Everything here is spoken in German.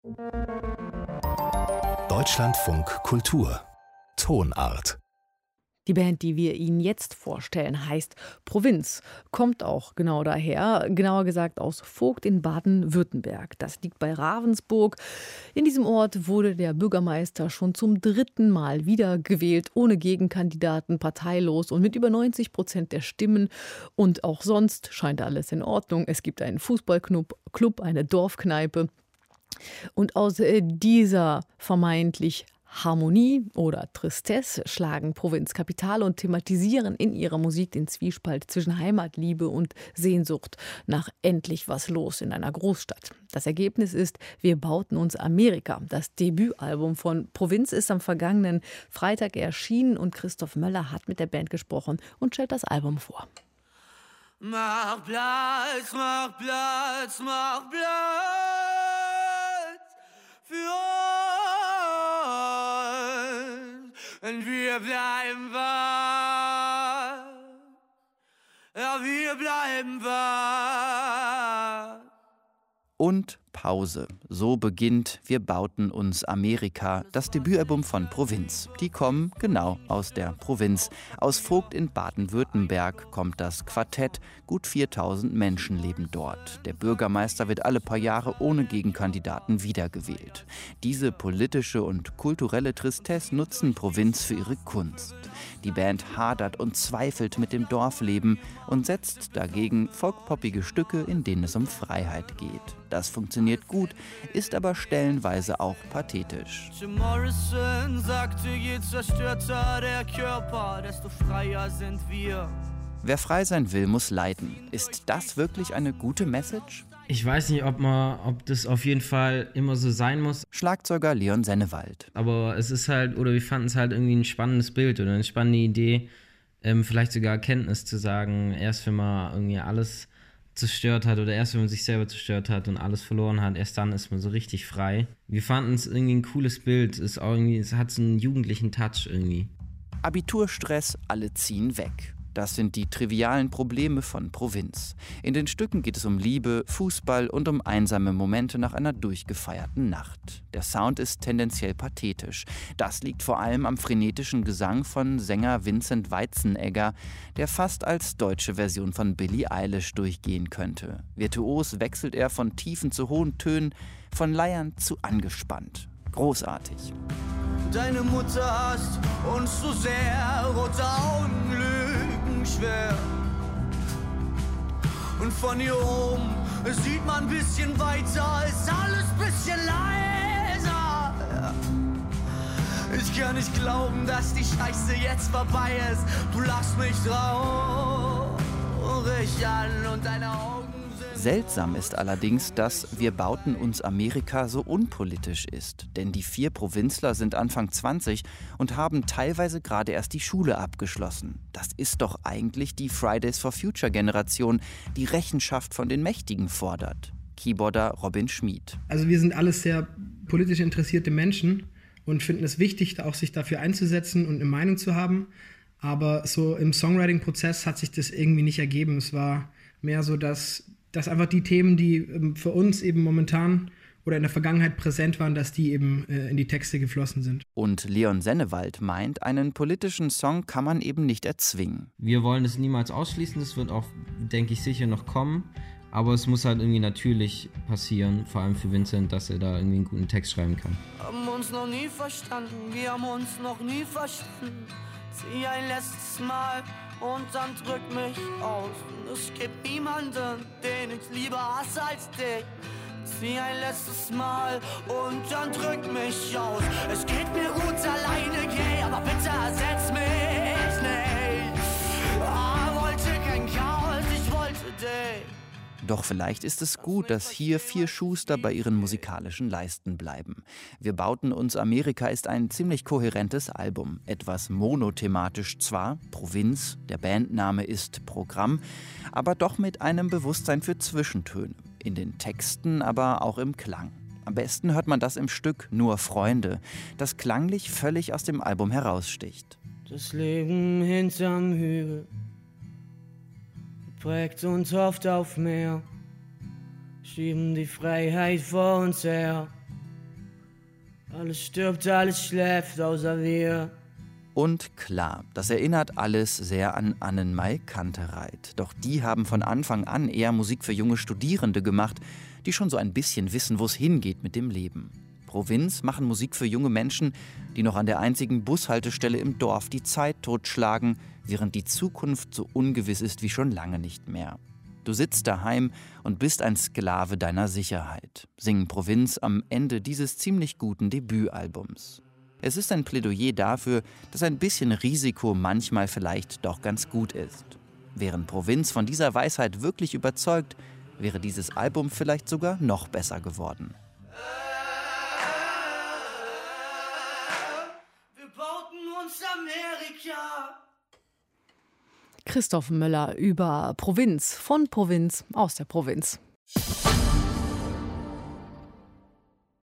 Deutschlandfunk Kultur Tonart. Die Band, die wir Ihnen jetzt vorstellen, heißt Provinz, kommt auch genau daher, genauer gesagt aus Vogt in Baden-Württemberg. Das liegt bei Ravensburg. In diesem Ort wurde der Bürgermeister schon zum 3. Mal wiedergewählt, ohne Gegenkandidaten, parteilos und mit über 90% der Stimmen. Und auch sonst scheint alles in Ordnung. Es gibt einen Fußballclub, eine Dorfkneipe. Und aus dieser vermeintlich Harmonie oder Tristesse schlagen Provinz Kapital und thematisieren in ihrer Musik den Zwiespalt zwischen Heimatliebe und Sehnsucht nach endlich was los in einer Großstadt. Das Ergebnis ist Wir bauten uns Amerika. Das Debütalbum von Provinz ist am vergangenen Freitag erschienen und Christoph Möller hat mit der Band gesprochen und stellt das Album vor. Mach Platz, mach Platz, mach Platz für uns, und wir bleiben wahr, ja, wir bleiben wahr. Und Pause. So beginnt Wir bauten uns Amerika, das Debütalbum von Provinz. Die kommen genau aus der Provinz. Aus Vogt in Baden-Württemberg kommt das Quartett. Gut 4000 Menschen leben dort. Der Bürgermeister wird alle paar Jahre ohne Gegenkandidaten wiedergewählt. Diese politische und kulturelle Tristesse nutzen Provinz für ihre Kunst. Die Band hadert und zweifelt mit dem Dorfleben und setzt dagegen folkpoppige Stücke, in denen es um Freiheit geht. Das funktioniert gut, ist aber stellenweise auch pathetisch. Jim Morrison sagte, je zerstörter der Körper, desto freier sind wir. Wer frei sein will, muss leiden. Ist das wirklich eine gute Message? Ich weiß nicht, ob das auf jeden Fall immer so sein muss. Schlagzeuger Leon Sennewald. Aber es ist halt, oder wir fanden es halt irgendwie ein spannendes Bild oder eine spannende Idee, vielleicht sogar Erkenntnis zu sagen, erst wenn man irgendwie alles zerstört hat oder erst wenn man sich selber zerstört hat und alles verloren hat, erst dann ist man so richtig frei. Wir fanden es irgendwie ein cooles Bild, es hat so einen jugendlichen Touch irgendwie. Abiturstress, alle ziehen weg. Das sind die trivialen Probleme von Provinz. In den Stücken geht es um Liebe, Fußball und um einsame Momente nach einer durchgefeierten Nacht. Der Sound ist tendenziell pathetisch. Das liegt vor allem am frenetischen Gesang von Sänger Vincent Weizenegger, der fast als deutsche Version von Billie Eilish durchgehen könnte. Virtuos wechselt er von tiefen zu hohen Tönen, von leiernd zu angespannt. Großartig. Deine Mutter hasst uns so sehr, rote Augen lügen schwer. Und von hier oben sieht man ein bisschen weiter, ist alles ein bisschen leiser. Ja. Ich kann nicht glauben, dass die Scheiße jetzt vorbei ist. Du lachst mich traurig an und deine Augen. Seltsam ist allerdings, dass Wir bauten uns Amerika so unpolitisch ist. Denn die 4 Provinzler sind Anfang 20 und haben teilweise gerade erst die Schule abgeschlossen. Das ist doch eigentlich die Fridays for Future Generation, die Rechenschaft von den Mächtigen fordert. Keyboarder Robin Schmid. Also wir sind alles sehr politisch interessierte Menschen und finden es wichtig, auch sich dafür einzusetzen und eine Meinung zu haben. Aber so im Songwriting-Prozess hat sich das irgendwie nicht ergeben. Es war mehr so, dass einfach die Themen, die für uns eben momentan oder in der Vergangenheit präsent waren, dass die eben in die Texte geflossen sind. Und Leon Sennewald meint, einen politischen Song kann man eben nicht erzwingen. Wir wollen es niemals ausschließen, das wird auch, denke ich, sicher noch kommen. Aber es muss halt irgendwie natürlich passieren, vor allem für Vincent, dass er da irgendwie einen guten Text schreiben kann. Haben uns noch nie verstanden, wir haben uns noch nie verstanden. Zieh ein letztes Mal und dann drück mich aus. Und es gibt niemanden, den ich lieber hasse als dich. Zieh ein letztes Mal und dann drück mich aus. Es geht mir gut alleine, geh, aber bitte ersetz mich nicht. Wollte kein Chaos, ich wollte dich. Doch vielleicht ist es gut, dass hier 4 Schuster bei ihren musikalischen Leisten bleiben. Wir bauten uns Amerika ist ein ziemlich kohärentes Album. Etwas monothematisch zwar, Provinz, der Bandname ist Programm, aber doch mit einem Bewusstsein für Zwischentöne. In den Texten, aber auch im Klang. Am besten hört man das im Stück Nur Freunde, das klanglich völlig aus dem Album heraussticht. Das Leben hinterm Hügel prägt uns oft auf mehr, schieben die Freiheit vor uns her. Alles stirbt, alles schläft, außer wir. Und klar, das erinnert alles sehr an Annenmai Kantereit. Doch die haben von Anfang an eher Musik für junge Studierende gemacht, die schon so ein bisschen wissen, wo es hingeht mit dem Leben. Provinz machen Musik für junge Menschen, die noch an der einzigen Bushaltestelle im Dorf die Zeit totschlagen, während die Zukunft so ungewiss ist wie schon lange nicht mehr. Du sitzt daheim und bist ein Sklave deiner Sicherheit, singen Provinz am Ende dieses ziemlich guten Debütalbums. Es ist ein Plädoyer dafür, dass ein bisschen Risiko manchmal vielleicht doch ganz gut ist. Wären Provinz von dieser Weisheit wirklich überzeugt, wäre dieses Album vielleicht sogar noch besser geworden. Wir bauten uns Amerika. Christoph Möller über Provinz, von Provinz, aus der Provinz.